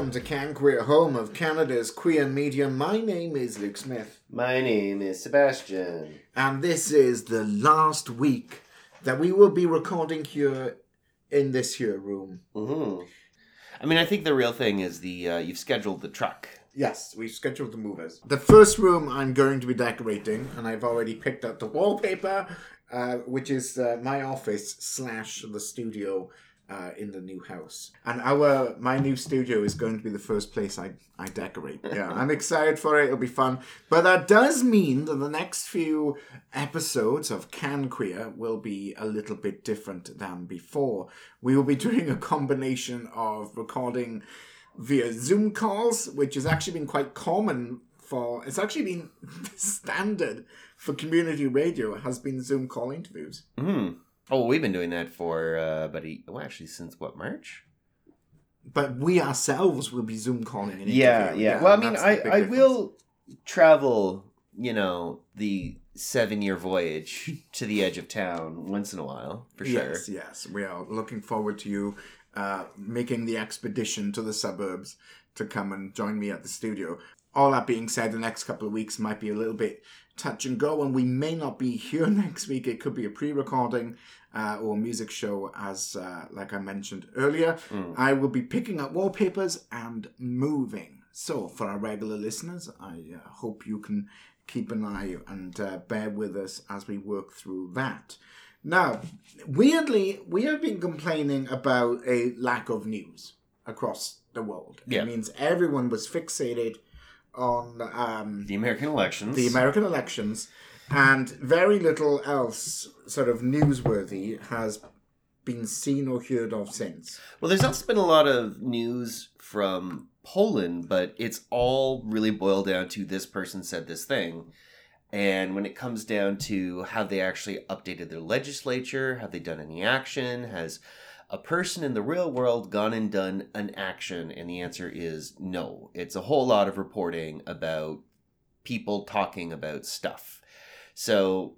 welcome to Can Queer, home of Canada's queer media. My name is Luke Smith. My name is Sebastian. And this is the last week that we will be recording here in this here room. Mm-hmm. I mean, I think the real thing is you've scheduled the truck. Yes, we've scheduled the movers. The first room I'm going to be decorating, and I've already picked up the wallpaper, which is my office / the studio in the new house. And my new studio is going to be the first place I decorate. Yeah, I'm excited for it. It'll be fun. But that does mean that the next few episodes of Can Queer will be a little bit different than before. We will be doing a combination of recording via Zoom calls, which has actually been quite common it's actually been standard for community radio, has been Zoom call interviews. Mm. Oh, we've been doing that for, since March? But we ourselves will be Zoom calling an interview. Yeah. Well, I mean, I will travel, the 7-year voyage to the edge of town once in a while, for sure. Yes. We are looking forward to you making the expedition to the suburbs to come and join me at the studio. All that being said, the next couple of weeks might be a little bit touch and go, and we may not be here next week. It could be a pre-recording or a music show, as like I mentioned earlier. I will be picking up wallpapers and moving. So for our regular listeners, I hope you can keep an eye and bear with us as we work through that. Now, weirdly, we have been complaining about a lack of news across the world. Yeah. It means everyone was fixated on the American elections. And very little else sort of newsworthy has been seen or heard of since. Well, there's also been a lot of news from Poland, but it's all really boiled down to this person said this thing. And when it comes down to have they actually updated their legislature, have they done any action, has a person in the real world gone and done an action? And the answer is no. It's a whole lot of reporting about people talking about stuff. So,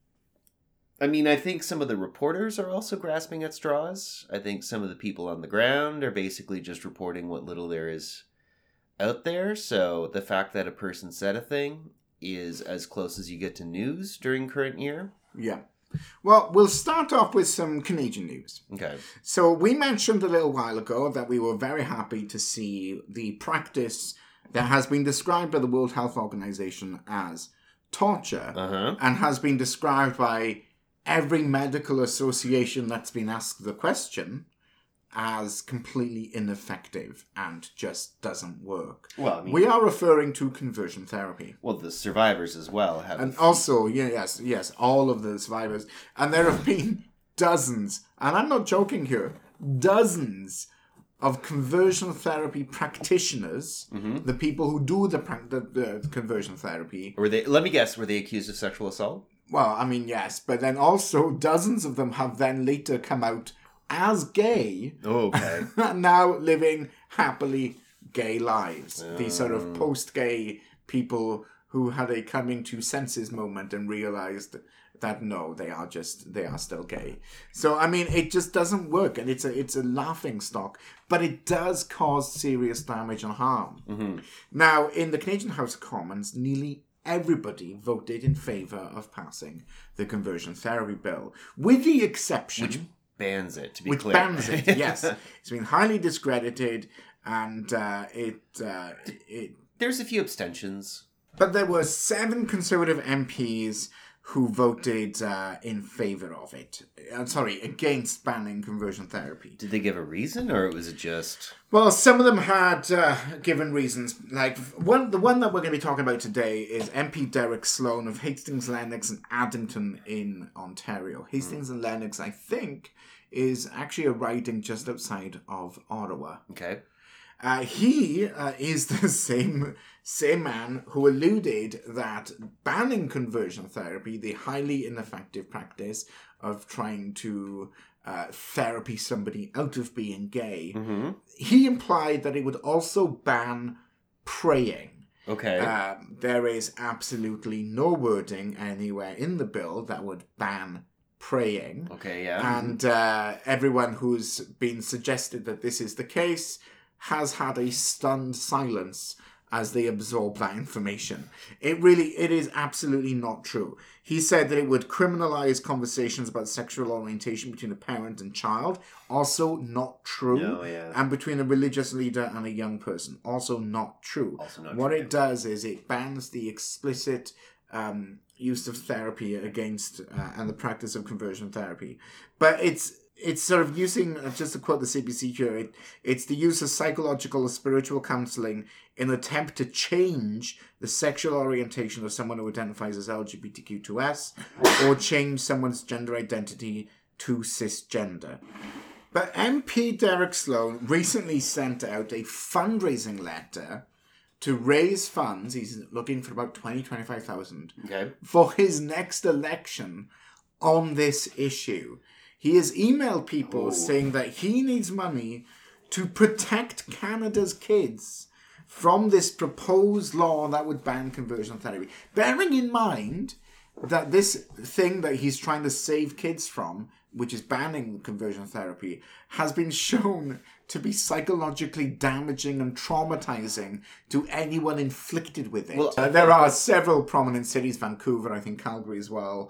I mean, I think some of the reporters are also grasping at straws. I think some of the people on the ground are basically just reporting what little there is out there. So the fact that a person said a thing is as close as you get to news during current year. Yeah. Well, we'll start off with some Canadian news. Okay. So we mentioned a little while ago that we were very happy to see the practice that has been described by the World Health Organization as torture and has been described by every medical association that's been asked the question as completely ineffective and just doesn't work. Well, I mean, we are referring to conversion therapy. Well, the survivors as well have. And also, yes, all of the survivors. And there have been dozens, and I'm not joking here, dozens of conversion therapy practitioners, the people who do the conversion therapy. Let me guess, were they accused of sexual assault? Well, I mean, yes, but then also dozens of them have then later come out as gay. Oh, okay. Now living happily gay lives. These sort of post-gay people who had a coming to senses moment and realized that no, they are still gay. So I mean, it just doesn't work, and it's a laughing stock, but it does cause serious damage and harm. Mm-hmm. Now, in the Canadian House of Commons, nearly everybody voted in favour of passing the conversion therapy bill, with the exception which bans it, to be which clear. Bans it, yes. It's been highly discredited, and There's a few abstentions. But there were 7 Conservative MPs who voted in favour of it. Against banning conversion therapy. Did they give a reason, or was it just... Well, some of them had given reasons. Like, the one that we're going to be talking about today is MP Derek Sloan of Hastings, Lennox and Addington in Ontario. Hastings and Lennox, I think, is actually a riding just outside of Ottawa. Okay. He is the same man who alluded that banning conversion therapy, the highly ineffective practice of trying to therapy somebody out of being gay, he implied that it would also ban praying. Okay. There is absolutely no wording anywhere in the bill that would ban praying. Okay, yeah. And everyone who's been suggested that this is the case has had a stunned silence as they absorb that information. It is absolutely not true. He said that it would criminalize conversations about sexual orientation between a parent and child. Also not true. No, yeah. And between a religious leader and a young person. Also not true. Also not what true. It does is it bans the explicit use of therapy against and the practice of conversion therapy. But it's sort of using, just to quote the CBC here, it's the use of psychological or spiritual counselling in an attempt to change the sexual orientation of someone who identifies as LGBTQ2S or change someone's gender identity to cisgender. But MP Derek Sloan recently sent out a fundraising letter to raise funds. He's looking for about 25,000 for his next election on this issue. He has emailed people saying that he needs money to protect Canada's kids from this proposed law that would ban conversion therapy. Bearing in mind that this thing that he's trying to save kids from, which is banning conversion therapy, has been shown to be psychologically damaging and traumatizing to anyone inflicted with it. Well, there are several prominent cities, Vancouver, I think Calgary as well,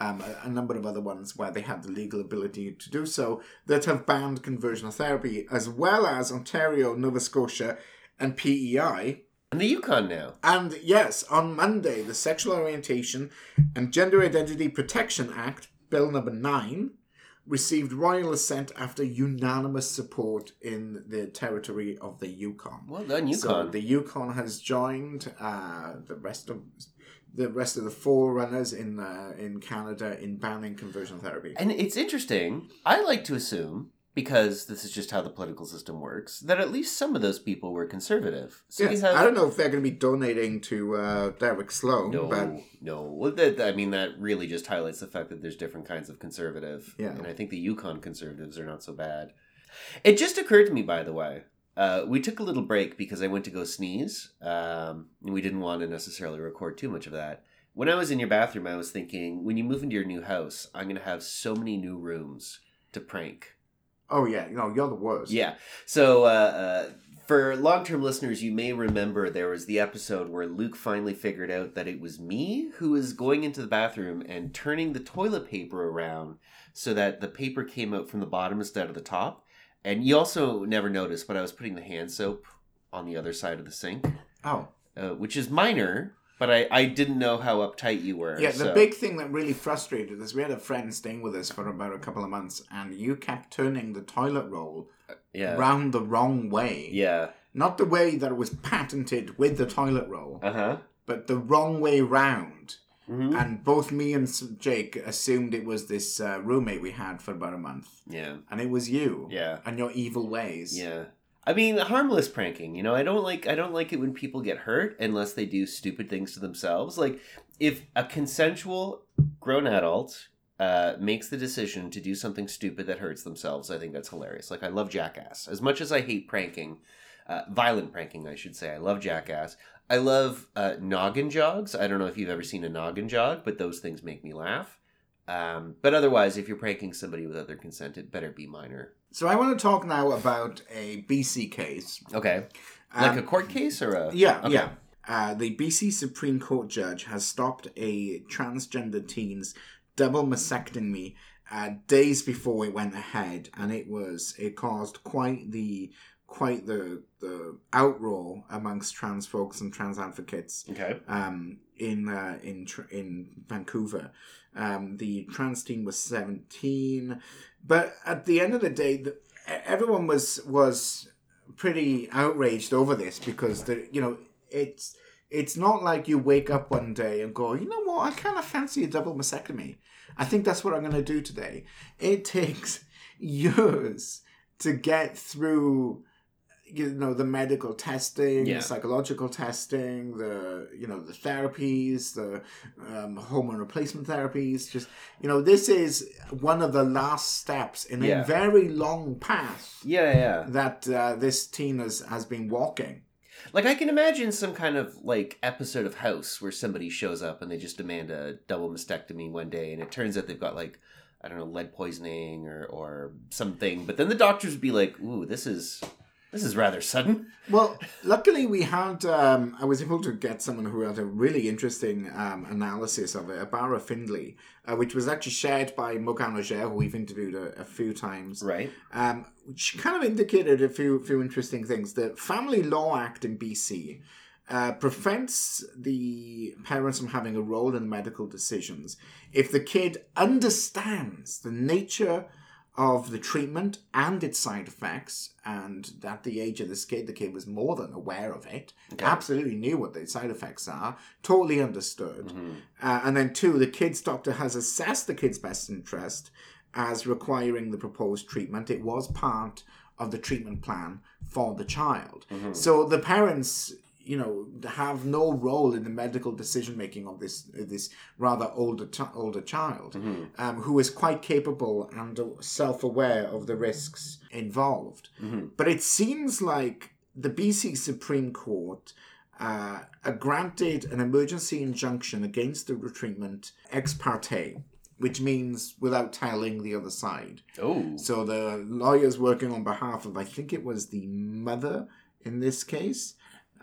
a number of other ones where they have the legal ability to do so, that have banned conversion therapy, as well as Ontario, Nova Scotia, and PEI. And the Yukon now. And yes, on Monday, the Sexual Orientation and Gender Identity Protection Act, Bill number 9, received royal assent after unanimous support in the territory of the Yukon. Well done, Yukon. So the Yukon has joined the rest of the forerunners in Canada in banning conversion therapy. And it's interesting. I like to assume, because this is just how the political system works, that at least some of those people were conservative. So yes, I don't know if they're going to be donating to Derek Sloan. No. Well, that really just highlights the fact that there's different kinds of conservative. Yeah. And I think the Yukon conservatives are not so bad. It just occurred to me, by the way, we took a little break because I went to go sneeze. And we didn't want to necessarily record too much of that. When I was in your bathroom, I was thinking, when you move into your new house, I'm going to have so many new rooms to prank. Oh, yeah. No, you're the worst. Yeah. So, for long-term listeners, you may remember there was the episode where Luke finally figured out that it was me who was going into the bathroom and turning the toilet paper around so that the paper came out from the bottom instead of the top. And you also never noticed, but I was putting the hand soap on the other side of the sink. Oh. Which is minor. But I didn't know how uptight you were. Yeah, the big thing that really frustrated us, we had a friend staying with us for about a couple of months, and you kept turning the toilet roll round the wrong way. Yeah. Not the way that it was patented with the toilet roll, but the wrong way round. Mm-hmm. And both me and Jake assumed it was this roommate we had for about a month. Yeah. And it was you. Yeah. And your evil ways. Yeah. I mean, harmless pranking, I don't like it when people get hurt unless they do stupid things to themselves. Like, if a consensual grown adult makes the decision to do something stupid that hurts themselves, I think that's hilarious. Like, I love Jackass. As much as I hate pranking, violent pranking, I should say, I love Jackass. I love noggin jogs. I don't know if you've ever seen a noggin jog, but those things make me laugh. But otherwise, if you're pranking somebody without their consent, it better be minor. So I want to talk now about a BC case. Okay. Like a court case or a... Yeah, okay. Yeah. The BC Supreme Court judge has stopped a transgender teen's double mastectomy days before it went ahead, and it caused quite the outroar amongst trans folks and trans advocates. Okay. In Vancouver. The trans teen was 17, but at the end of the day, everyone was pretty outraged over this because it's not like you wake up one day and go, you know what, I kind of fancy a double mastectomy. I think that's what I'm going to do today. It takes years to get through the medical testing, the psychological testing, the therapies, the hormone replacement therapies. Just, this is one of the last steps in a very long path. That this teen has been walking. Like, I can imagine some kind of, episode of House where somebody shows up and they just demand a double mastectomy one day, and it turns out they've got, I don't know, lead poisoning or something. But then the doctors would be like, ooh, this is This is rather sudden. Well, luckily we had, I was able to get someone who had a really interesting analysis of it, Abara Findlay, which was actually shared by Morgan Roger, who we've interviewed a few times. Right. Which kind of indicated a few interesting things. The Family Law Act in BC prevents the parents from having a role in medical decisions if the kid understands the nature of the treatment and its side effects, and at the age of this kid, the kid was more than aware of it, absolutely knew what the side effects are, totally understood. And then 2, the kid's doctor has assessed the kid's best interest as requiring the proposed treatment. It was part of the treatment plan for the child. So the parents, have no role in the medical decision making of this rather older child, who is quite capable and self-aware of the risks involved. But it seems like the BC Supreme Court granted an emergency injunction against the treatment ex parte, which means without telling the other side. Oh. So the lawyers working on behalf of, I think it was the mother in this case.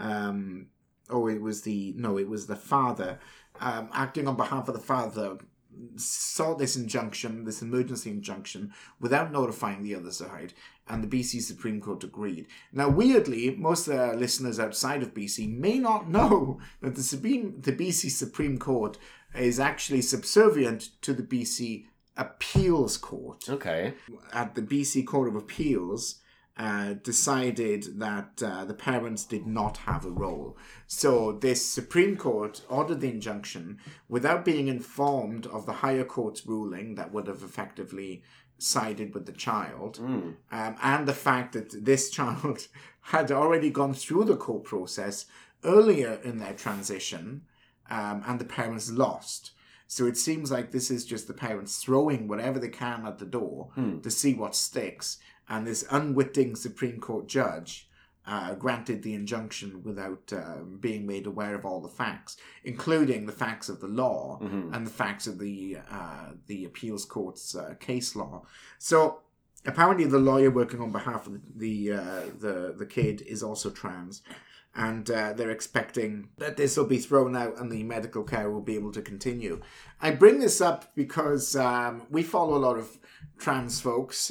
It was the father, acting on behalf of the father, sought this emergency injunction, without notifying the other side, and the BC Supreme Court agreed. Now, weirdly, most of our listeners outside of BC may not know that the BC Supreme Court is actually subservient to the BC Appeals Court. Okay. At the BC Court of Appeals, decided that the parents did not have a role. So this Supreme Court ordered the injunction without being informed of the higher court's ruling that would have effectively sided with the child, and the fact that this child had already gone through the court process earlier in their transition, and the parents lost. So it seems like this is just the parents throwing whatever they can at the door to see what sticks. And this unwitting Supreme Court judge granted the injunction without being made aware of all the facts, including the facts of the law and the facts of the appeals court's case law. So apparently the lawyer working on behalf of the kid is also trans. And they're expecting that this will be thrown out and the medical care will be able to continue. I bring this up because we follow a lot of trans folks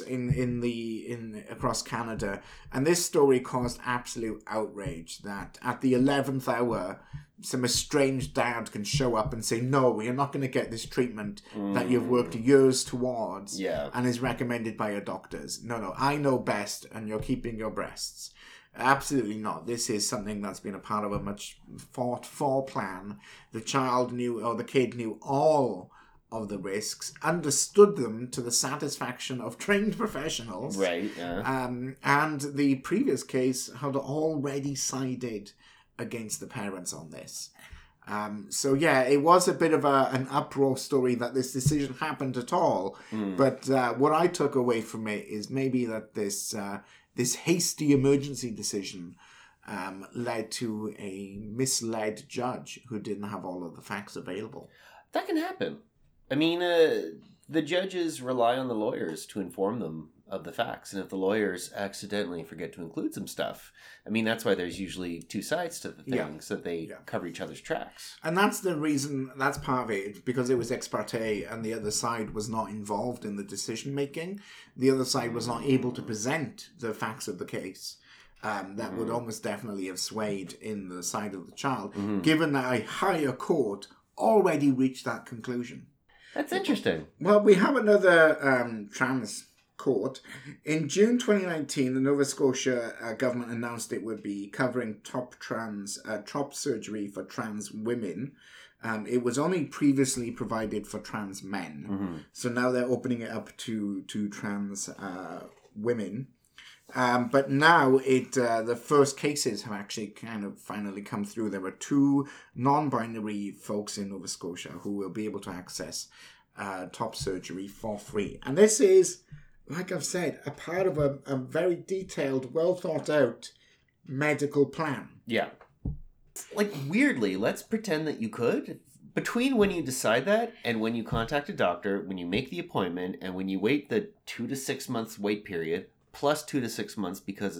in across Canada, and this story caused absolute outrage that at the 11th hour, some estranged dad can show up and say, no, you're not going to get this treatment that you've worked years towards and is recommended by your doctors. No, I know best, and you're keeping your breasts. Absolutely not. This is something that's been a part of a much fought for plan. The child knew, or the kid knew, all of the risks, understood them to the satisfaction of trained professionals. Right, yeah. And the previous case had already sided against the parents on this. So yeah, it was a bit of an uproar story that this decision happened at all. But what I took away from it is maybe that this hasty emergency decision led to a misled judge who didn't have all of the facts available. That can happen. I mean, the judges rely on the lawyers to inform them of the facts. And if the lawyers accidentally forget to include some stuff, I mean, that's why there's usually two sides to the things, that they cover each other's tracks. And that's the reason, that's part of it, because it was ex parte and the other side was not involved in the decision making. The other side was not able to present the facts of the case. That would almost definitely have swayed in the side of the child, given that a higher court already reached that conclusion. That's interesting. Well, we have another trans court. In June 2019, the Nova Scotia government announced it would be covering top surgery for trans women. It was only previously provided for trans men. So now they're opening it up to trans women. But now the first cases have actually kind of finally come through. There were 2 non-binary folks in Nova Scotia who will be able to access top surgery for free. And this is, like I've said, a part of a very detailed, well thought out medical plan. Yeah. Like, weirdly, let's pretend that you could. Between when you decide that and when you contact a doctor, when you make the appointment, and when you wait the 2 to 6 months wait period, plus 2 to 6 months because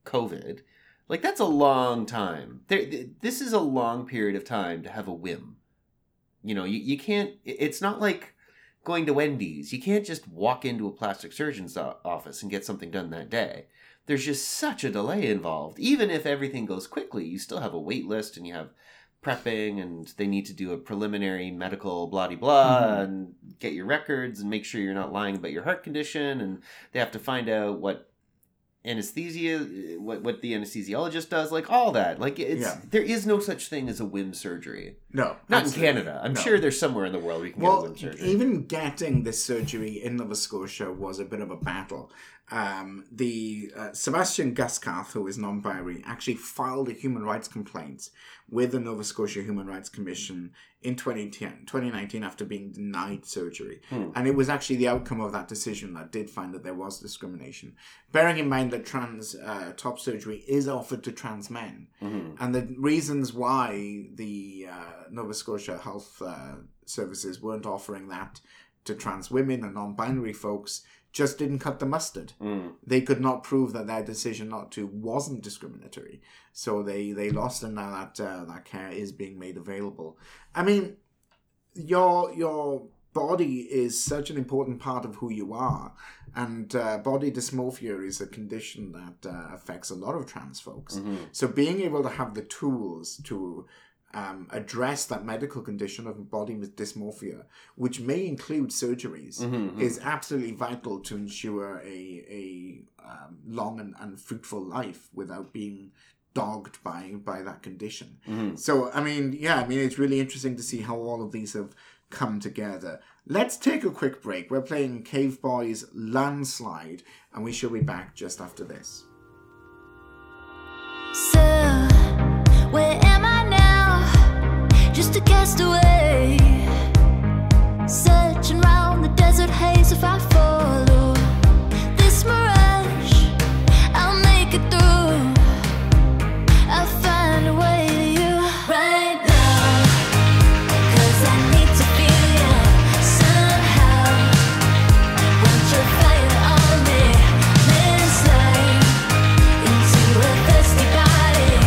COVID, like, that's a long time. This is a long period of time to have a whim. You know, you can't, it's not like going to Wendy's. You can't just walk into a plastic surgeon's office and get something done that day. There's just such a delay involved. Even if everything goes quickly, you still have a wait list and you have prepping, and they need to do a preliminary medical blah-de-blah and get your records and make sure you're not lying about your heart condition, and they have to find out what anesthesia, what the anesthesiologist does, like all that. Like, there is no such thing as a whim surgery. No. Not in Canada. I'm sure there's somewhere in the world where you can get a whim surgery. Even getting this surgery in Nova Scotia was a bit of a battle. Sebastian Guskarth, who is non-binary, actually filed a human rights complaint with the Nova Scotia Human Rights Commission in 2019 after being denied surgery. And it was actually the outcome of that decision that did find that there was discrimination. Bearing in mind that trans top surgery is offered to trans men. And the reasons why the Nova Scotia Health Services weren't offering that to trans women and non-binary folks just didn't cut the mustard. They could not prove that their decision not to wasn't discriminatory. So they lost, and now that care is being made available. I mean, your body is such an important part of who you are, and body dysmorphia is a condition that affects a lot of trans folks. So being able to have the tools to address that medical condition of body dysmorphia, which may include surgeries, is absolutely vital to ensure a long and fruitful life without being dogged by that condition. So, I mean, it's really interesting to see how all of these have come together. Let's take a quick break. We're playing Cave Boys Landslide, and we shall be back just after this. So, where am I now? Just a castaway, searching round the desert haze. If I follow this mirage, I'll make it through. I'll find a way to you right now, 'cause I need to feel you somehow. Want your fire on me, landslide into a thirsty body.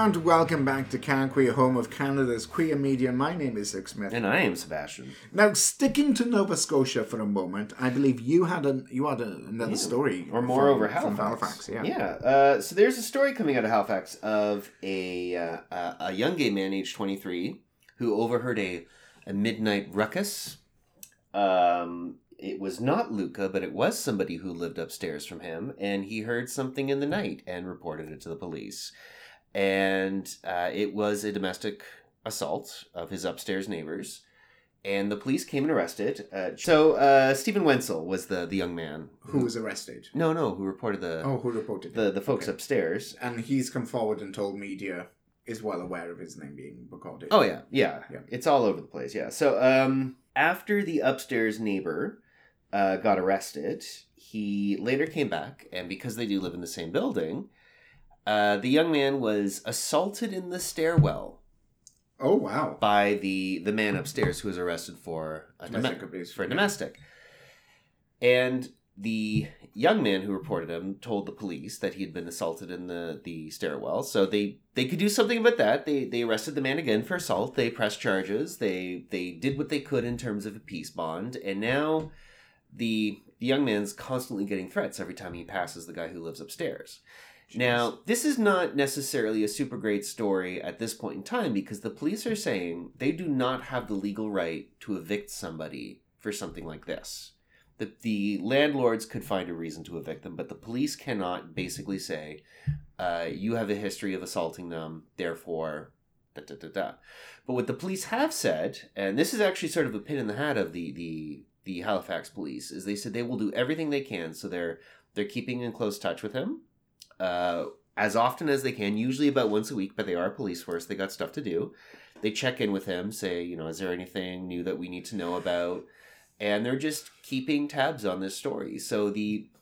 And welcome back to Can Queer, home of Canada's queer media. My name is Zach Smith. And I am Sebastian. Now, sticking to Nova Scotia for a moment, I believe you had another story. Or more over Halifax. From Halifax, yeah. Yeah. So there's a story coming out of Halifax of a young gay man, aged 23, who overheard a midnight ruckus. It was not Luca, but it was somebody who lived upstairs from him, and he heard something in the night and reported it to the police. And it was a domestic assault of his upstairs neighbors, and the police came and arrested. So Stephen Wenzel was the young man who was arrested. No, who reported the folks upstairs, and he's come forward and told media is well aware of his name being recorded. Oh yeah, it's all over the place. Yeah. So after the upstairs neighbor got arrested, he later came back, and because they do live in the same building. The young man was assaulted in the stairwell. Oh, wow. By the man upstairs who was arrested for domestic. And the young man who reported him told the police that he had been assaulted in the stairwell. So they could do something about that. They arrested the man again for assault. They pressed charges. They did what they could in terms of a peace bond. And now the young man's constantly getting threats every time he passes the guy who lives upstairs. Jeez. Now, this is not necessarily a super great story at this point in time because the police are saying they do not have the legal right to evict somebody for something like this. The landlords could find a reason to evict them, but the police cannot basically say, you have a history of assaulting them, therefore, da-da-da-da. But what the police have said, and this is actually sort of a pin in the hat of the Halifax police, is they said they will do everything they can, so they're keeping in close touch with him. As often as they can, usually about once a week, but they are a police force. They got stuff to do. They check in with him, say, is there anything new that we need to know about? And they're just keeping tabs on this story. So the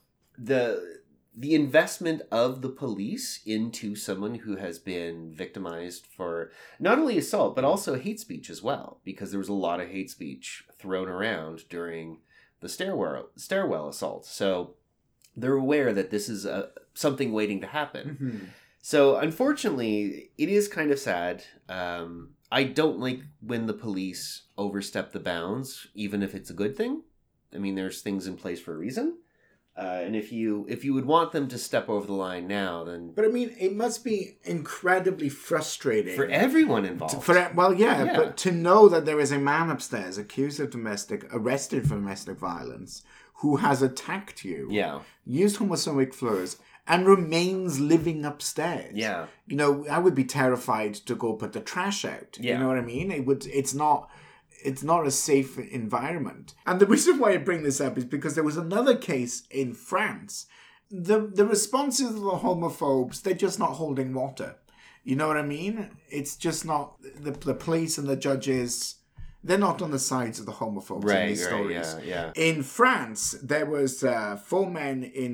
investment of the police into someone who has been victimized for not only assault, but also hate speech as well, because there was a lot of hate speech thrown around during the stairwell assault. So they're aware that this is something waiting to happen. Mm-hmm. So, unfortunately, it is kind of sad. I don't like when the police overstep the bounds, even if it's a good thing. I mean, there's things in place for a reason. And if you would want them to step over the line now, then... But, I mean, it must be incredibly frustrating. For everyone involved. But to know that there is a man upstairs arrested for domestic violence, who has attacked you, used homophobic slurs, and remains living upstairs. Yeah. I would be terrified to go put the trash out. Yeah. You know what I mean? It's not a safe environment. And the reason why I bring this up is because there was another case in France. The responses of the homophobes, they're just not holding water. You know what I mean? It's just not the police and the judges. They're not on the sides of the homophobes in these stories. Yeah. In France, there was 4 men in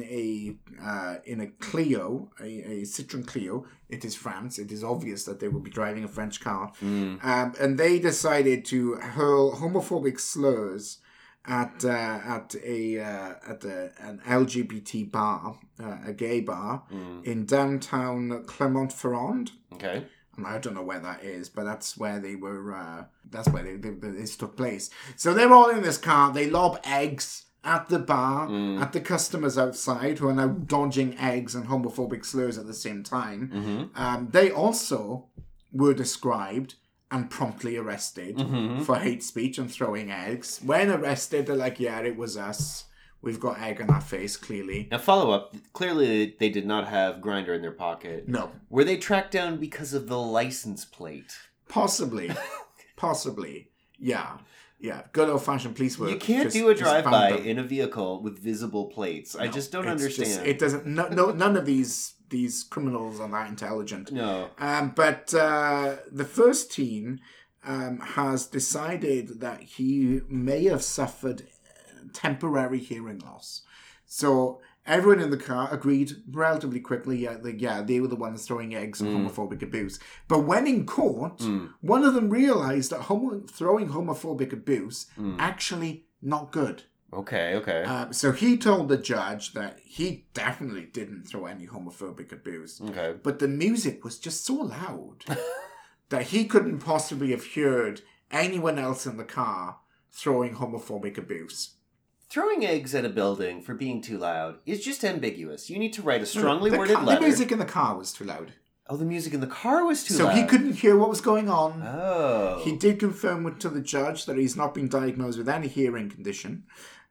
a Clio, a Citroen Clio. It is France. It is obvious that they will be driving a French car, and they decided to hurl homophobic slurs at an LGBT bar, a gay bar in downtown Clermont-Ferrand. Okay. And I don't know where that is, but that's where they were. That's where this took place. So they're all in this car. They lob eggs at the bar, at the customers outside who are now dodging eggs and homophobic slurs at the same time. Mm-hmm. They also were described and promptly arrested for hate speech and throwing eggs. When arrested, they're like, "Yeah, it was us. We've got egg on our face, clearly." Now, follow up. Clearly, they did not have Grindr in their pocket. No. Were they tracked down because of the license plate? Possibly. Yeah. Good old-fashioned police work. You can't do a drive-by in a vehicle with visible plates. I just don't understand. It doesn't. No, none of these criminals are that intelligent. No. But the first teen has decided that he may have suffered temporary hearing loss. So everyone in the car agreed relatively quickly, they were the ones throwing eggs and homophobic abuse. But when in court, one of them realized that throwing homophobic abuse actually not good. Okay. So he told the judge that he definitely didn't throw any homophobic abuse. Okay. But the music was just so loud that he couldn't possibly have heard anyone else in the car throwing homophobic abuse. Throwing eggs at a building for being too loud is just ambiguous. You need to write a strongly worded letter. The music in the car was too loud. Oh, the music in the car was too loud. So he couldn't hear what was going on. Oh. He did confirm to the judge that he's not been diagnosed with any hearing condition.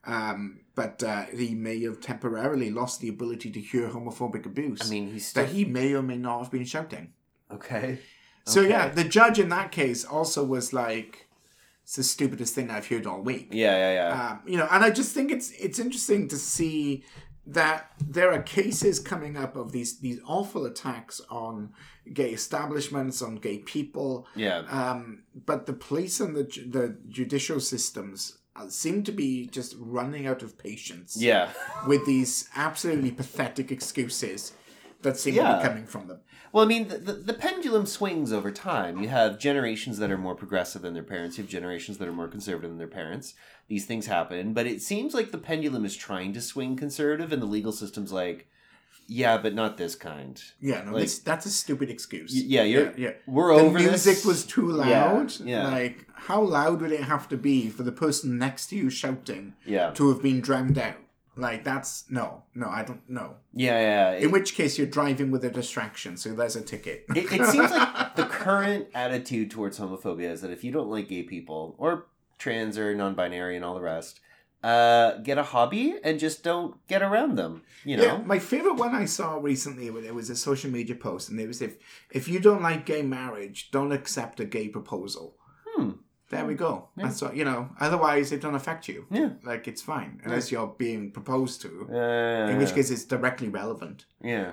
But he may have temporarily lost the ability to hear homophobic abuse. I mean, that he may or may not have been shouting. Okay. So yeah, the judge in that case also was like, "It's the stupidest thing I've heard all week." Yeah. And I just think it's interesting to see that there are cases coming up of these awful attacks on gay establishments, on gay people. Yeah. But the police and the judicial systems seem to be just running out of patience. Yeah. With these absolutely pathetic excuses that seem to be coming from them. Well, I mean, the pendulum swings over time. You have generations that are more progressive than their parents. You have generations that are more conservative than their parents. These things happen. But it seems like the pendulum is trying to swing conservative, and the legal system's like, yeah, but not this kind. Yeah, no, that's a stupid excuse. Yeah. We're over this. The music was too loud. Yeah. Like, how loud would it have to be for the person next to you shouting to have been drowned out? Like, that's... No, I don't know. Yeah. In which case, you're driving with a distraction, so there's a ticket. It seems like the current attitude towards homophobia is that if you don't like gay people, or trans or non-binary and all the rest, get a hobby and just don't get around them, you know? Yeah, my favorite one I saw recently, it was a social media post, and it was, if you don't like gay marriage, don't accept a gay proposal. There we go. Yeah. That's what, otherwise it don't affect you. Yeah. Like, it's fine. Unless you're being proposed to. In which case it's directly relevant. Yeah.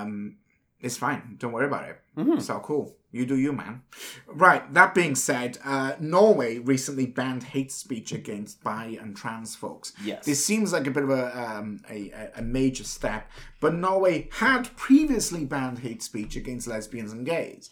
It's fine. Don't worry about it. Mm-hmm. It's all cool. You do you, man. Right. That being said, Norway recently banned hate speech against bi and trans folks. Yes. This seems like a bit of a major step, but Norway had previously banned hate speech against lesbians and gays.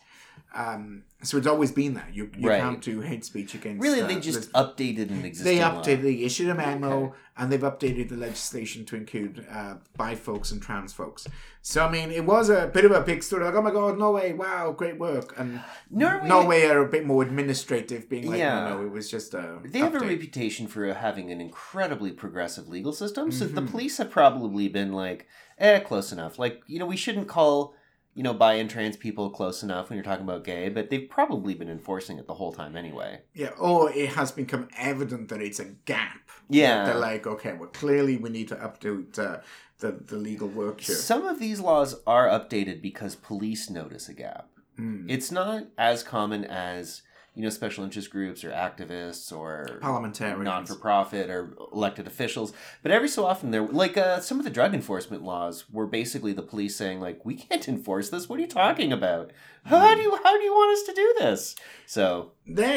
So it's always been there. You can't do hate speech against... Really, they just updated an existing law. They issued a memo, and they've updated the legislation to include bi folks and trans folks. So, I mean, it was a bit of a big story. Like, oh my God, Norway, wow, great work. And Norway are a bit more administrative, being like, no, it was just a They have a reputation for having an incredibly progressive legal system, so the police have probably been like, close enough. Like, we shouldn't call... bi and trans people close enough when you're talking about gay, but they've probably been enforcing it the whole time anyway. Yeah, or it has become evident that it's a gap. Yeah. They're like, okay, well, clearly we need to update the legal work here. Some of these laws are updated because police notice a gap. It's not as common as... special interest groups or activists or parliamentarians, non-for-profit or elected officials. But every so often, they're like some of the drug enforcement laws were basically the police saying, like, we can't enforce this. What are you talking about? How do you want us to do this? So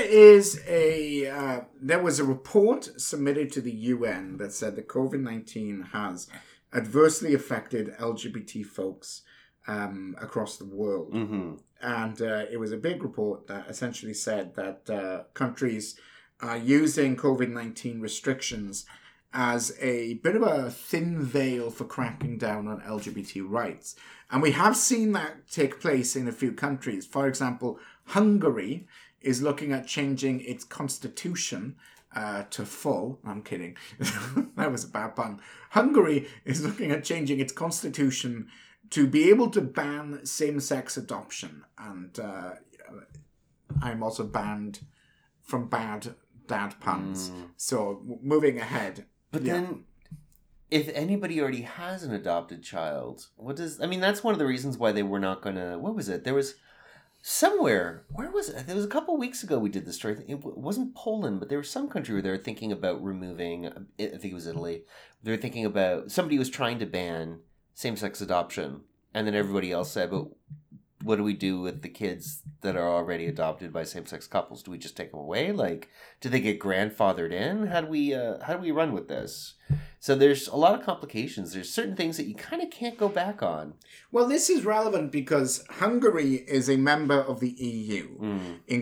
there was a report submitted to the UN that said that COVID-19 has adversely affected LGBT folks across the world. Mm-hmm. And it was a big report that essentially said that countries are using COVID-19 restrictions as a bit of a thin veil for cracking down on LGBT rights. And we have seen that take place in a few countries. For example, Hungary is looking at changing its constitution to full. I'm kidding. That was a bad pun. Hungary is looking at changing its constitution to be able to ban same-sex adoption. And I'm also banned from bad dad puns. So moving ahead. But then, if anybody already has an adopted child, that's one of the reasons why they were not going to... What was it? There was somewhere... Where was it? There was a couple of weeks ago we did this story. It wasn't Poland, but there was some country where they were thinking about removing... I think it was Italy. They were thinking about... Somebody was trying to ban same-sex adoption, and then everybody else said, but what do we do with the kids that are already adopted by same-sex couples? Do we just take them away? Like, do they get grandfathered in? How do we run with this? So there's a lot of complications. There's certain things that you kind of can't go back on. Well, this is relevant because Hungary is a member of the EU,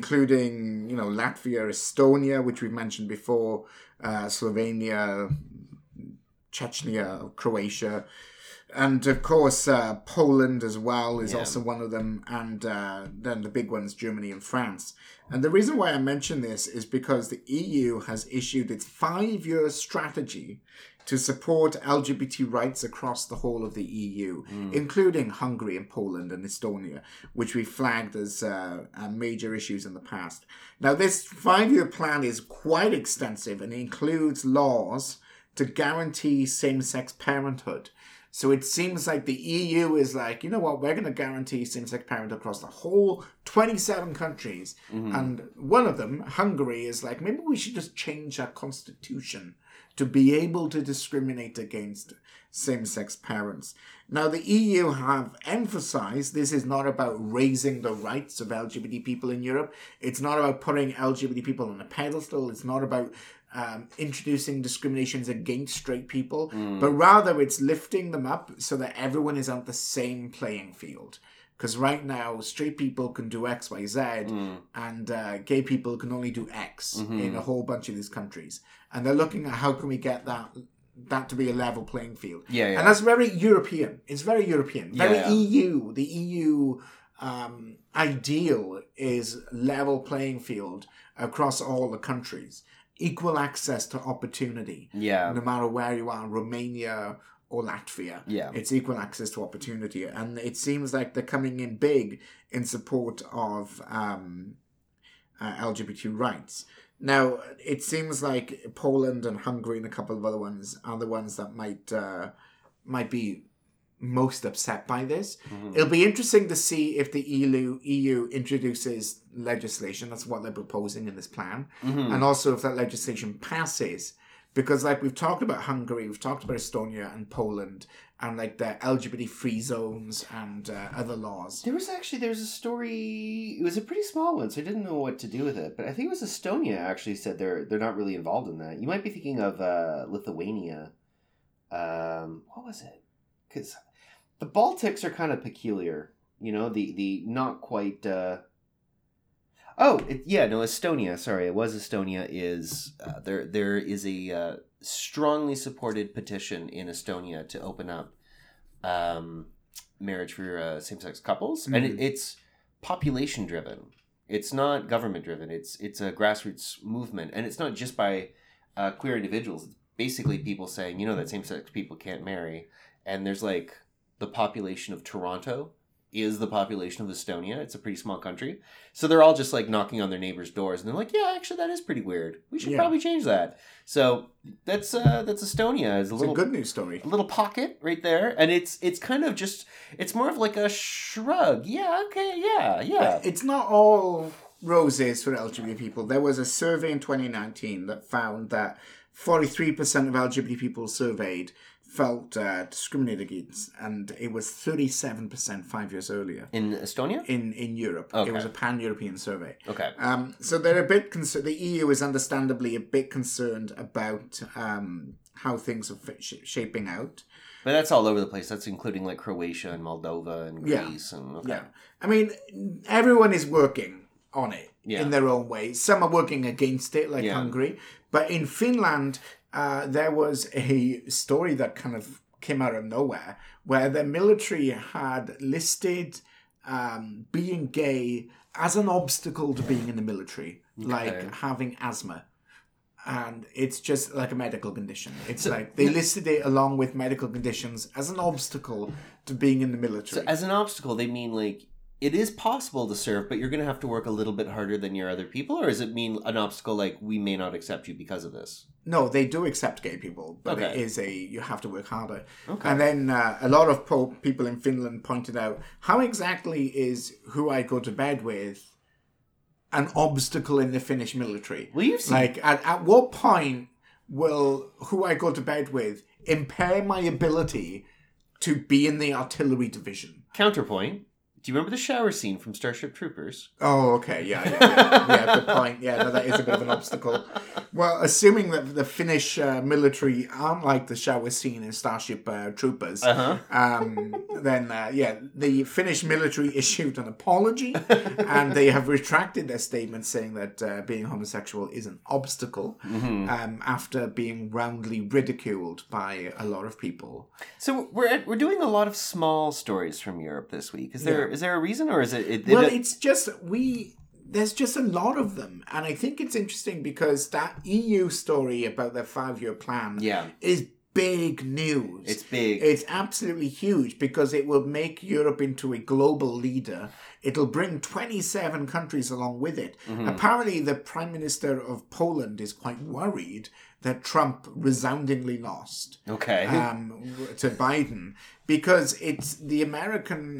including, Latvia, Estonia, which we mentioned before, Slovenia, Chechnya, Croatia. And of course, Poland as well is also one of them. And then the big ones, Germany and France. And the reason why I mention this is because the EU has issued its 5-year strategy to support LGBT rights across the whole of the EU, including Hungary and Poland and Estonia, which we flagged as major issues in the past. Now, this 5-year plan is quite extensive and includes laws to guarantee same-sex parenthood. So it seems like the EU is like, you know what, we're going to guarantee same-sex parenthood across the whole 27 countries. And one of them, Hungary, is like, maybe we should just change our constitution to be able to discriminate against same-sex parents. Now, the EU have emphasized this is not about raising the rights of LGBT people in Europe. It's not about putting LGBT people on a pedestal. It's not about introducing discriminations against straight people, but rather it's lifting them up so that everyone is on the same playing field. Because right now, straight people can do X, Y, Z, and gay people can only do X in a whole bunch of these countries. And they're looking at how can we get that to be a level playing field. And that's very European. It's very European. Very EU. The EU ideal is level playing field across all the countries. Equal access to opportunity. No matter where you are, Romania or Latvia. It's equal access to opportunity. And it seems like they're coming in big in support of LGBT rights. Now, it seems like Poland and Hungary and a couple of other ones are the ones that might be most upset by this. It'll be interesting to see if the EU introduces legislation. That's what they're proposing in this plan. And also if that legislation passes. Because like we've talked about Hungary, we've talked about Estonia and Poland and like the LGBT free zones and other laws. There was a story, it was a pretty small one, so I didn't know what to do with it. But I think it was Estonia actually said they're not really involved in that. You might be thinking of Lithuania. What was it? Because the Baltics are kind of peculiar, you know, the not quite... Estonia. Sorry, it was Estonia. Is there is a strongly supported petition in Estonia to open up marriage for same-sex couples, and it's population driven. It's not government driven. It's a grassroots movement, and it's not just by queer individuals. It's basically people saying, you know, that same-sex people can't marry, and there's like the population of Toronto is the population of Estonia. It's a pretty small country. So they're all just like knocking on their neighbors' doors and they're like, yeah, actually that is pretty weird. We should probably change that. So that's Estonia. It's a good news story. A little pocket right there. And it's kind of just, it's more of like a shrug. Yeah, okay, yeah. But it's not all roses for LGBT people. There was a survey in 2019 that found that 43% of LGBT people surveyed felt discriminated against, and it was 37% 5 years earlier. In Estonia? In Europe. Okay. It was a pan-European survey. Okay. So they're a bit concerned. The EU is understandably a bit concerned about how things are shaping out. But that's all over the place. That's including like Croatia and Moldova and Greece. I mean, everyone is working on it in their own way. Some are working against it, like Hungary. But in Finland... there was a story that kind of came out of nowhere where the military had listed being gay as an obstacle to being in the military, like having asthma. And it's just like a medical condition. It's like they listed it along with medical conditions as an obstacle to being in the military. So as an obstacle, they mean like it is possible to serve, but you're going to have to work a little bit harder than your other people? Or does it mean an obstacle like we may not accept you because of this? No, they do accept gay people, but it is you have to work harder. Okay. And then a lot of people in Finland pointed out, how exactly is who I go to bed with an obstacle in the Finnish military? Well, you've seen... Like, at what point will who I go to bed with impair my ability to be in the artillery division? Counterpoint. Do you remember the shower scene from Starship Troopers? Oh, okay, yeah, good point. Yeah, no, that is a bit of an obstacle. Well, assuming that the Finnish military aren't like the shower scene in Starship Troopers, then the Finnish military issued an apology, and they have retracted their statement saying that being homosexual is an obstacle, after being roundly ridiculed by a lot of people. So we're doing a lot of small stories from Europe this week. Is there a reason, or is it? It's just there's just a lot of them. And I think it's interesting because that EU story about their 5-year plan is big news. It's big. It's absolutely huge because it will make Europe into a global leader. It'll bring 27 countries along with it. Apparently, the Prime Minister of Poland is quite worried that Trump resoundingly lost to Biden, because it's the American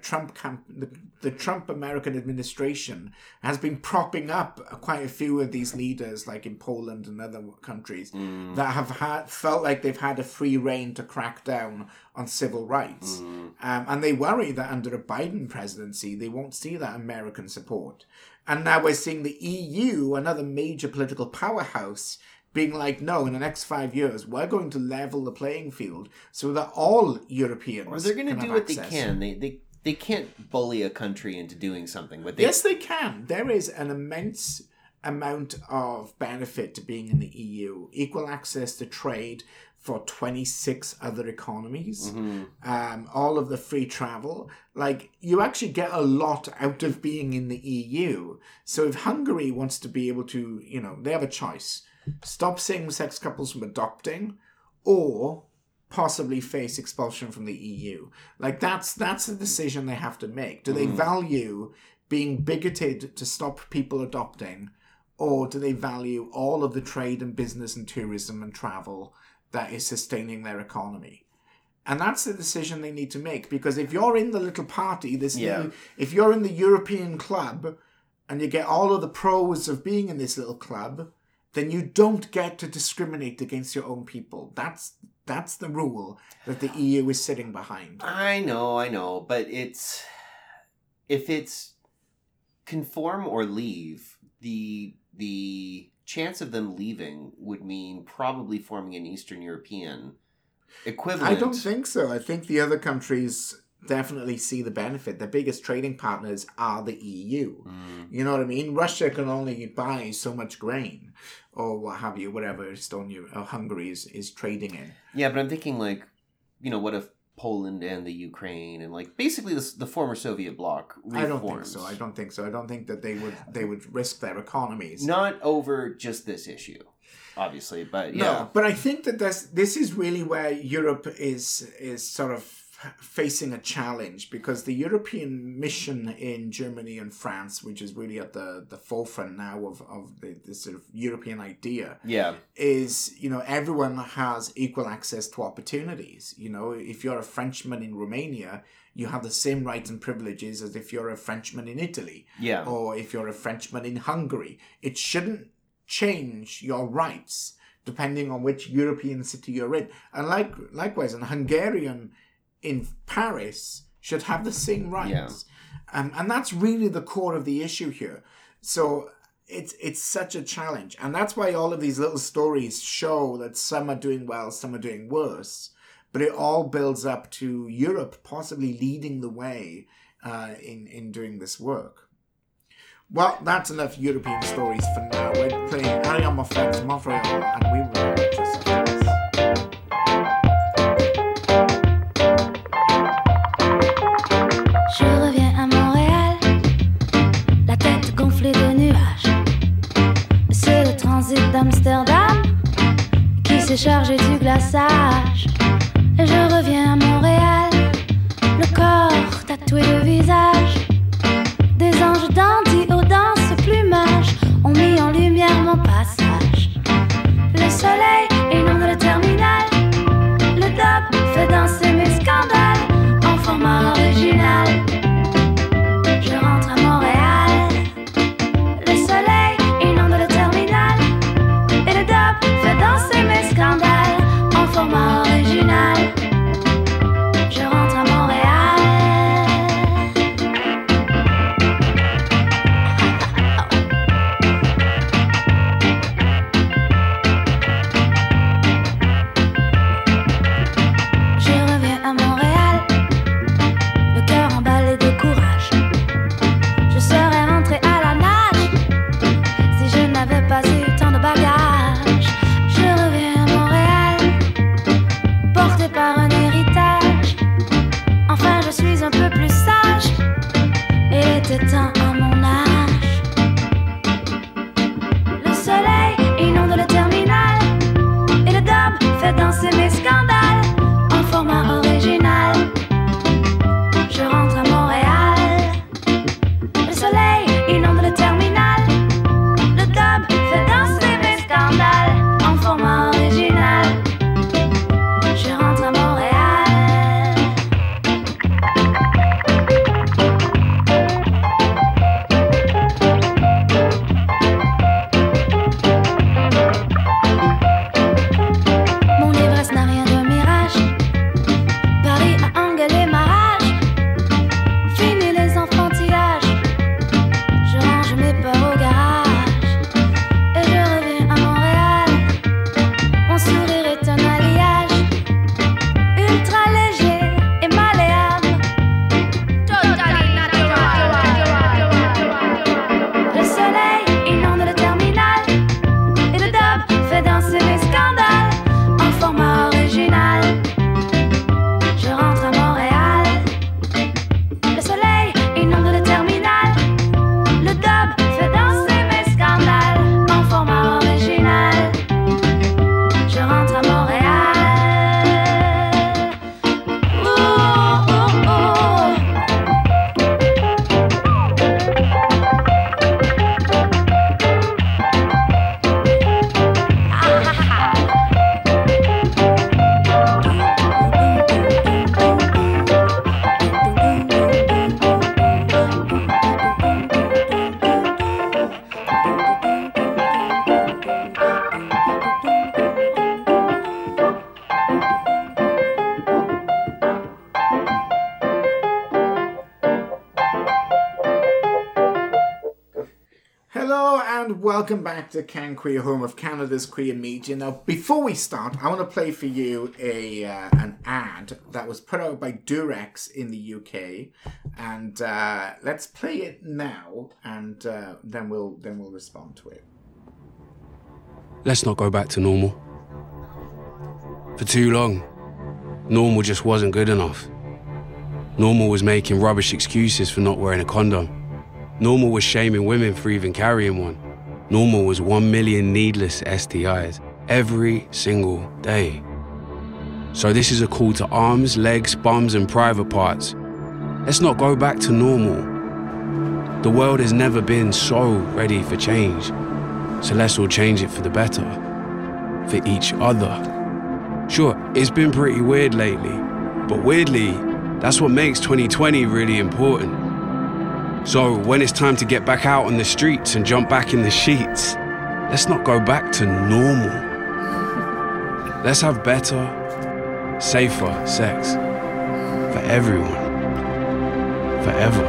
the Trump American administration has been propping up quite a few of these leaders, like in Poland and other countries, that have felt like they've had a free rein to crack down on civil rights. And they worry that under a Biden presidency, they won't see that American support. And now we're seeing the EU, another major political powerhouse, being like, no, in the next 5 years, we're going to level the playing field so that all Europeans or they're going to do what access. they can. They can't bully a country into doing something. But yes, they can. There is an immense amount of benefit to being in the EU. Equal access to trade for 26 other economies. All of the free travel. Like, you actually get a lot out of being in the EU. So if Hungary wants to be able to, they have a choice. Stop same-sex couples from adopting, or possibly face expulsion from the EU. Like, that's a decision they have to make. Do they value being bigoted to stop people adopting, or do they value all of the trade and business and tourism and travel that is sustaining their economy? And that's the decision they need to make, because if you're in the little party, if you're in the European club, and you get all of the pros of being in this little club, then you don't get to discriminate against your own people. That's the rule that the EU is sitting behind. I know, but if it's conform or leave, the chance of them leaving would mean probably forming an Eastern European equivalent. I don't think so. I think the other countries definitely see the benefit. The biggest trading partners are the EU. You know what I mean? Russia can only buy so much grain or what have you, whatever Estonia or Hungary is trading in. Yeah, but I'm thinking what if Poland and the Ukraine and basically the former Soviet bloc reforms? I don't think so. I don't think that they would risk their economies. Not over just this issue, obviously, but yeah. No, but I think that this is really where Europe is sort of facing a challenge, because the European mission in Germany and France, which is really at the forefront now of the sort of European idea, is, everyone has equal access to opportunities. If you're a Frenchman in Romania, you have the same rights and privileges as if you're a Frenchman in Italy, or if you're a Frenchman in Hungary. It shouldn't change your rights depending on which European city you're in. And likewise, an Hungarian in Paris should have the same rights. And that's really the core of the issue here. So it's such a challenge. And that's why all of these little stories show that some are doing well, some are doing worse. But it all builds up to Europe possibly leading the way in doing this work. Well, that's enough European stories for now. We're playing Ariane Moffat's Montreal, and we will just after this. Je reviens à Montréal, la tête gonflée de nuages. C'est le transit d'Amsterdam qui s'est chargé du glaçage. Et je reviens à Montréal, le corps tatoué de visage. Des anges dandys aux danses plumages ont mis en lumière mon passage. Le soleil inonde le terminal, le dub fait danser mes scandales en format original. Je rentre à Montréal, le soleil inonde le terminal et le dub fait danser mes scandales en format original. Je rentre à Montréal. fait danser mes scandales en format original. Je rentre à Montréal. Le soleil inonde le terminal. Le dub fait danser mes scandales en format original. Je rentre à Montréal. Mon ivresse n'a rien de mirage. Paris a engueulé ma rage. Fini les enfantillages. Je range mes peurs au garage. Et je reviens à Montréal. Mon sourire est un alliage. Ultra léger et malléable. Totally natural. Le soleil inonde le terminal. Et le dub fait danser mes scandales en format original. Je rentre à Montréal. Le soleil inonde le terminal. Le dub fait danser mes scandales en format original. Je rentre à Montréal. Ouh, ouh, ouh. Hello and welcome back to Can Queer, home of Canada's queer media. Now, before we start, I want to play for you an ad that was put out by Durex in the UK, and let's play it now, and then we'll respond to it. Let's not go back to normal. For too long, normal just wasn't good enough. Normal was making rubbish excuses for not wearing a condom. Normal was shaming women for even carrying one. Normal was 1 million needless STIs every single day. So this is a call to arms, legs, bums and private parts. Let's not go back to normal. The world has never been so ready for change. So let's all change it for the better. For each other. Sure, it's been pretty weird lately. But weirdly, that's what makes 2020 really important. So when it's time to get back out on the streets and jump back in the sheets, let's not go back to normal. Let's have better, safer sex for everyone, forever.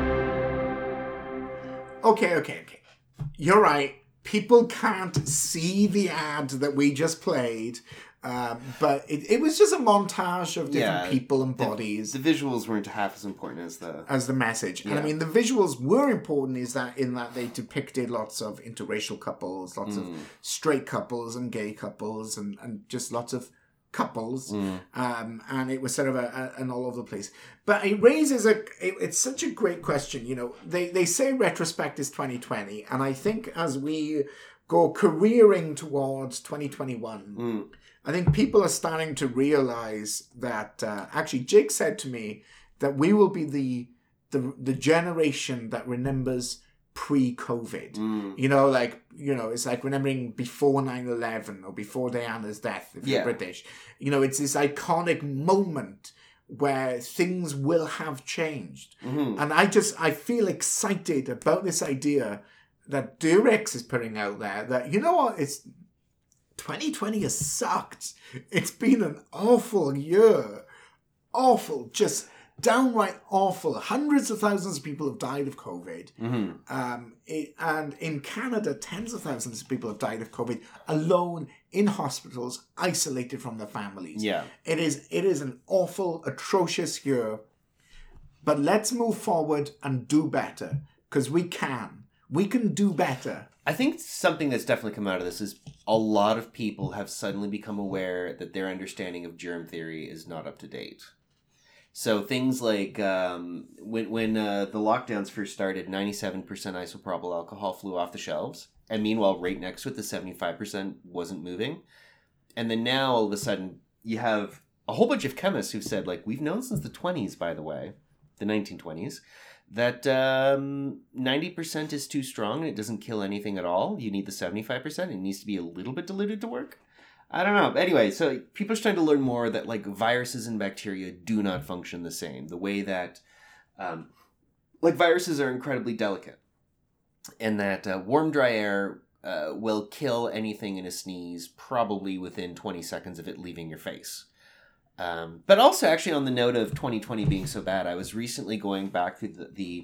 Okay. You're right. People can't see the ad that we just played. But it was just a montage of different people and bodies. The visuals weren't half as important as the message. Yeah. And I mean, the visuals were important in that they depicted lots of interracial couples, lots of straight couples and gay couples and just lots of couples. And it was sort of an all over the place. But it raises it's such a great question. You know, they say retrospect is 2020. And I think as we go careering towards 2021, I think people are starting to realize that, actually, Jake said to me that we will be the generation that remembers pre-COVID. You know, it's like remembering before 9/11 or before Diana's death, if you're British. You know, it's this iconic moment where things will have changed. And I feel excited about this idea that Durex is putting out there that, you know what, 2020 has sucked. It's been an awful year. Awful, just downright awful. Hundreds of thousands of people have died of COVID. And in Canada, tens of thousands of people have died of COVID alone in hospitals, isolated from their families. Yeah. It is an awful, atrocious year. But let's move forward and do better. Because we can. We can do better. I think something that's definitely come out of this is a lot of people have suddenly become aware that their understanding of germ theory is not up to date. So things like when the lockdowns first started, 97% isopropyl alcohol flew off the shelves. And meanwhile, right next to it, the 75% wasn't moving. And then now, all of a sudden, you have a whole bunch of chemists who've said, like, we've known since the 20s, by the way, the 1920s, that 90% is too strong and it doesn't kill anything at all. You need the 75%. It needs to be a little bit diluted to work. I don't know. Anyway, so people are starting to learn more that, like, viruses and bacteria do not function the same. The way that, like, viruses are incredibly delicate. And that warm, dry air will kill anything in a sneeze probably within 20 seconds of it leaving your face. But also, actually, on the note of 2020 being so bad, I was recently going back through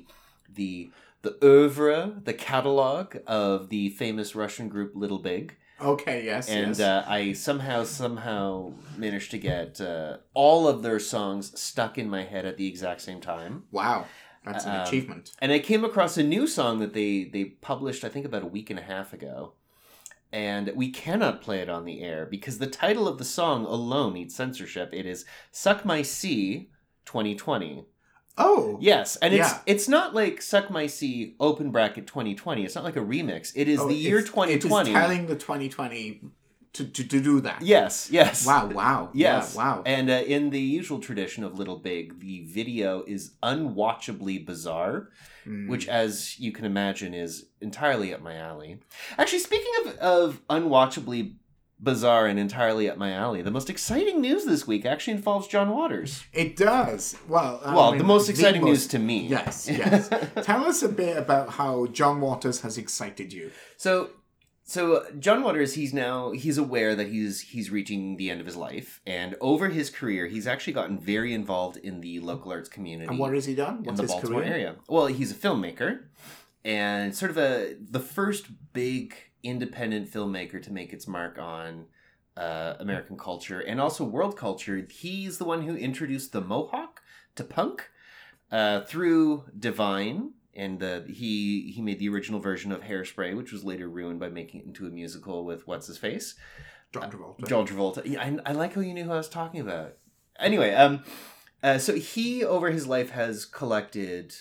the oeuvre, the catalog of the famous Russian group Little Big. Okay, yes, and I somehow managed to get all of their songs stuck in my head at the exact same time. Wow, that's an achievement. And I came across a new song that they published, I think, about a week and a half ago. And we cannot play it on the air because the title of the song alone needs censorship. It is Suck My C 2020. Oh. Yes, and it's not like Suck My C open bracket 2020. It's not like a remix. It is the year 2020. It is telling the 2020 to do that. Yes. Wow. Yes. Yeah, wow. And in the usual tradition of Little Big, the video is unwatchably bizarre, which, as you can imagine, is entirely up my alley. Actually, speaking of unwatchably bizarre and entirely up my alley, the most exciting news this week actually involves John Waters. It does. Well, the most exciting news to me. Yes. Tell us a bit about how John Waters has excited you. So John Waters, he's aware that he's reaching the end of his life, and over his career, he's actually gotten very involved in the local arts community. And what has he done? What's in the Baltimore area? Well, he's a filmmaker, and sort of the first big independent filmmaker to make its mark on American culture and also world culture. He's the one who introduced the Mohawk to punk through Divine. And he made the original version of Hairspray, which was later ruined by making it into a musical with what's-his-face? John Travolta. John Travolta. Yeah, I like how you knew who I was talking about. Anyway, so he, over his life, has collected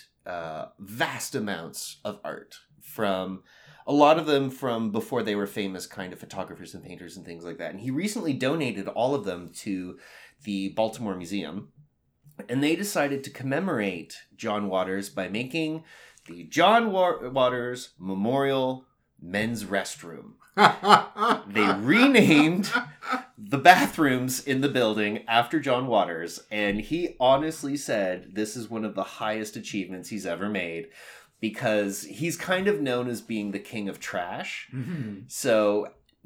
vast amounts of art from... A lot of them from before they were famous kind of photographers and painters and things like that. And he recently donated all of them to the Baltimore Museum. And they decided to commemorate John Waters by making the John Waters Memorial Men's Restroom. They renamed the bathrooms in the building after John Waters. And he honestly said this is one of the highest achievements he's ever made. Because he's kind of known as being the king of trash. Mm-hmm. So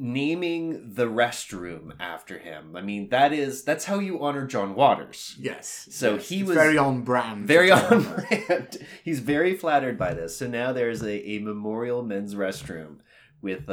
naming the restroom after him, I mean, that's how you honor John Waters. Yes. So he was very on brand. Very on brand. He's very flattered by this. So now there's a memorial men's restroom with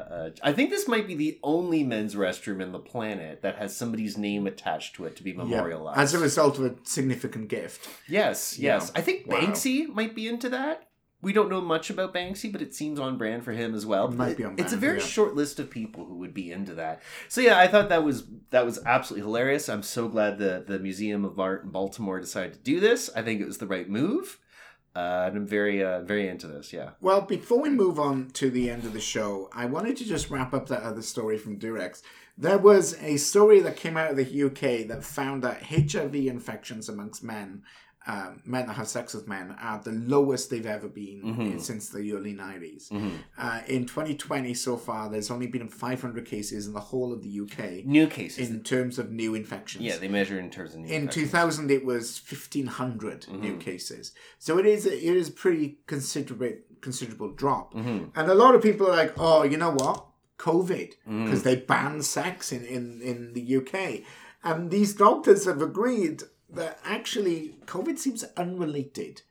I think this might be the only men's restroom in the planet that has somebody's name attached to it to be memorialized. As a result of a significant gift. Yes. I think Banksy might be into that. We don't know much about Banksy, but it seems on brand for him as well. It might be on brand, it's a very short list of people who would be into that. So yeah, I thought that was absolutely hilarious. I'm so glad the Museum of Art in Baltimore decided to do this. I think it was the right move. And I'm very into this, yeah. Well, before we move on to the end of the show, I wanted to just wrap up that other story from Durex. There was a story that came out of the UK that found that HIV infections amongst men that have sex with men are the lowest they've ever been since the early 90s. Mm-hmm. In 2020 so far, there's only been 500 cases in the whole of the UK. New cases. In terms of new infections. Yeah, they measure in terms of new infections. In 2000, it was 1,500 new cases. So it is a pretty considerable drop. Mm-hmm. And a lot of people are like, oh, you know what? COVID. Because they banned sex in the UK. And these doctors have agreed that actually COVID seems unrelated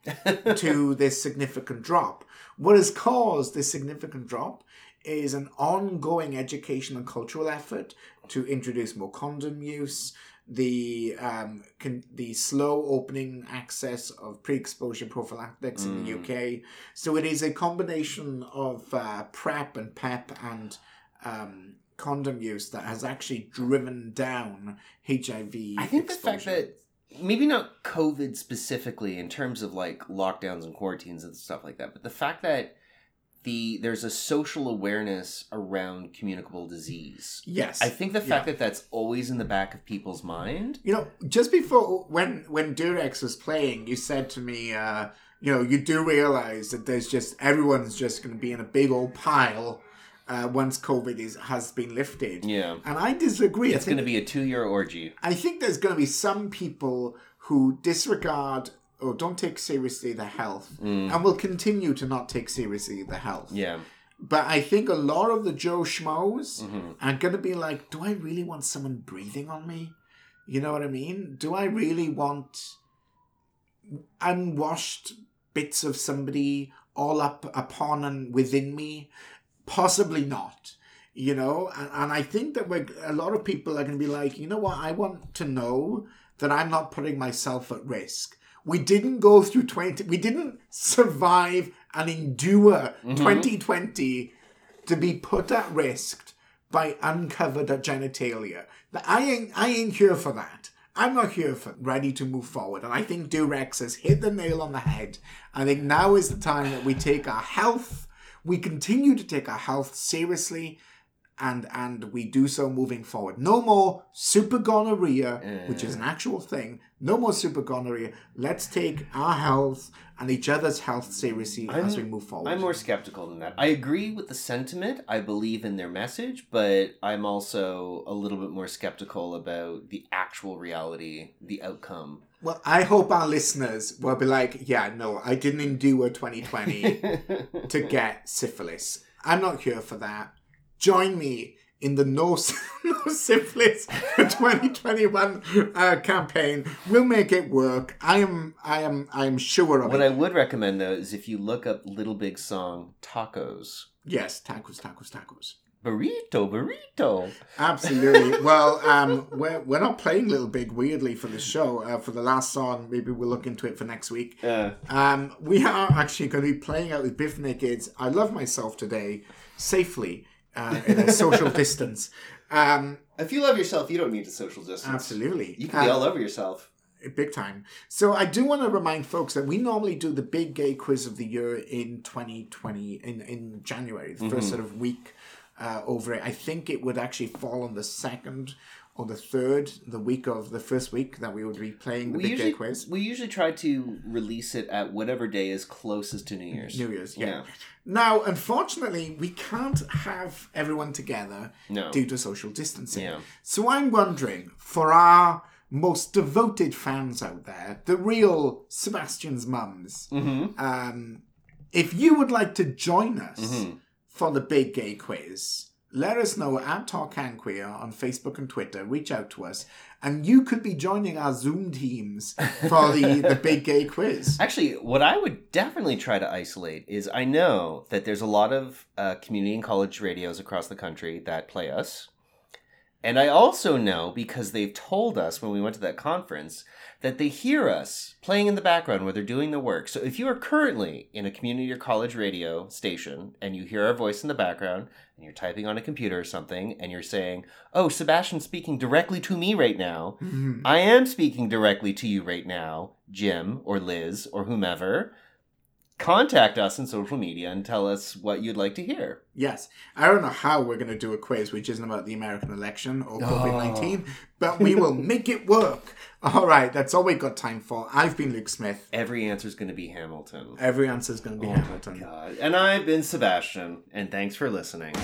to this significant drop. What has caused this significant drop is an ongoing education and cultural effort to introduce more condom use, the slow opening access of pre-exposure prophylactics in the UK. So it is a combination of PrEP and PEP and condom use that has actually driven down HIV I think exposure. The fact that maybe not COVID specifically in terms of like lockdowns and quarantines and stuff like that, but the fact that there's a social awareness around communicable disease. Yes. I think the fact that that's always in the back of people's mind. You know, just before, when Durex was playing, you said to me, you know, you do realize that everyone's just going to be in a big old pile once COVID has been lifted. Yeah. And I disagree. It's going to be a 2-year orgy. I think there's going to be some people who disregard or don't take seriously the health and will continue to not take seriously the health. Yeah. But I think a lot of the Joe Schmoes are going to be like, do I really want someone breathing on me? You know what I mean? Do I really want unwashed bits of somebody all up upon and within me? Possibly not. You know? And I think that a lot of people are going to be like, you know what? I want to know that I'm not putting myself at risk. We didn't go through we didn't survive and endure 2020 to be put at risk by uncovered genitalia. I ain't here for that. I'm not here for ready to move forward. And I think Durex has hit the nail on the head. I think now is the time that we take our health, we continue to take our health seriously, and we do so moving forward. No more super gonorrhea, which is an actual thing. No more super gonorrhea. Let's take our health and each other's health seriously as we move forward. I'm more skeptical than that. I agree with the sentiment. I believe in their message, but I'm also a little bit more skeptical about the actual reality, the outcome. Well, I hope our listeners will be like, yeah, no, I didn't endure 2020 to get syphilis. I'm not here for that. Join me in the No Syphilis 2021 campaign. We'll make it work. I am sure of it. What I would recommend, though, is if you look up Little Big song, Tacos. Yes, tacos. Burrito. Absolutely. Well, we're not playing Little Big weirdly for the show. For the last song, maybe we'll look into it for next week. We are actually going to be playing out with Biff Nicket's I Love Myself Today safely. In a social distance. If you love yourself, you don't need to social distance. Absolutely. You can be all over yourself. Big time. So I do want to remind folks that we normally do the big gay quiz of the year in 2020, in January, the first sort of week over it. I think it would actually fall on the 2nd or the 3rd, the first week that we would be playing the big gay quiz. We usually try to release it at whatever day is closest to New Year's. New Year's, yeah. Now, unfortunately, we can't have everyone together due to social distancing. Yeah. So I'm wondering, for our most devoted fans out there, the real Sebastian's mums, if you would like to join us for the big gay quiz, let us know at Talk Can Queer on Facebook and Twitter. Reach out to us. And you could be joining our Zoom teams for the big gay quiz. Actually, what I would definitely try to isolate is I know that there's a lot of community and college radios across the country that play us. And I also know, because they've told us when we went to that conference, that they hear us playing in the background where they're doing the work. So if you are currently in a community or college radio station and you hear our voice in the background and you're typing on a computer or something and you're saying, oh, Sebastian's speaking directly to me right now. I am speaking directly to you right now, Jim or Liz or whomever. Contact us on social media and tell us what you'd like to hear. Yes. I don't know how we're going to do a quiz which isn't about the American election or COVID-19, but we will make it work. All right, that's all we've got time for. I've been Luke Smith. Every answer is going to be Hamilton. Every answer is going to be Hamilton. My God. And I've been Sebastian, and thanks for listening.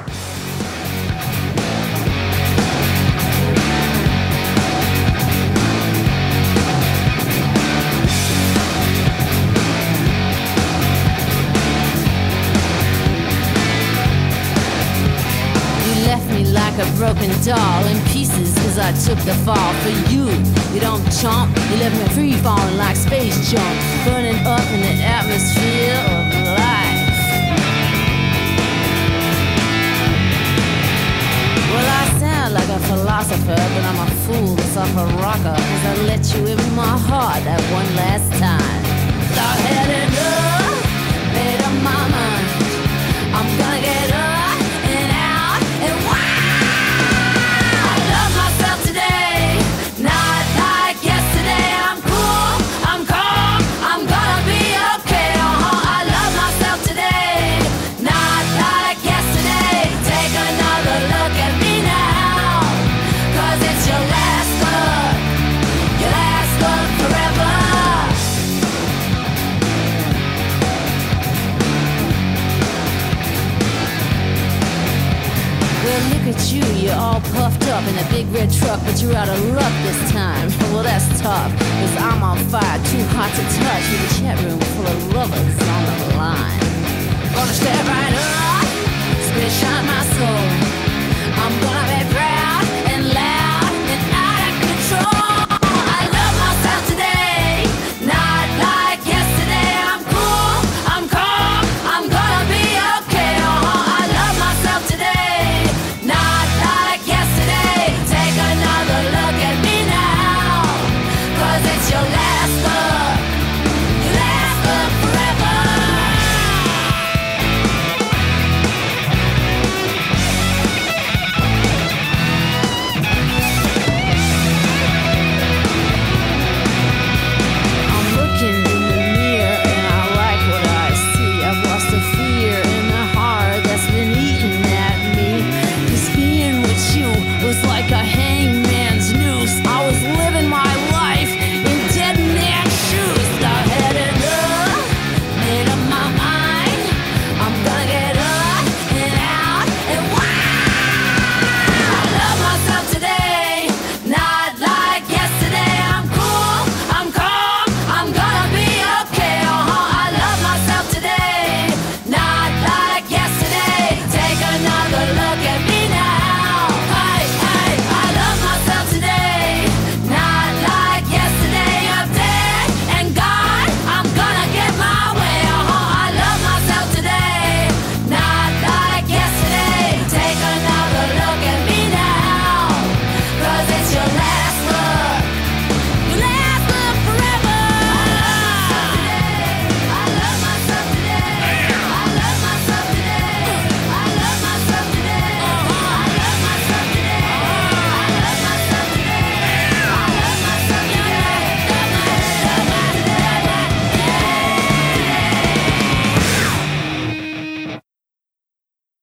Like a broken doll in pieces, cause I took the fall for you. You don't chomp, you left me free falling like space junk, burning up in the atmosphere of life. Well, I sound like a philosopher, but I'm a fool, cause I'm a rocker, cause I let you in my heart that one last time. Thought-headed up, made up my mind, I'm gonna get up and out and wild. look at you, you're all puffed up in a big red truck, but you're out of luck this time. Well, that's tough, cause I'm on fire, too hot to touch, with a chat room full of lovers on the line. Gonna step right up, spit shine my soul.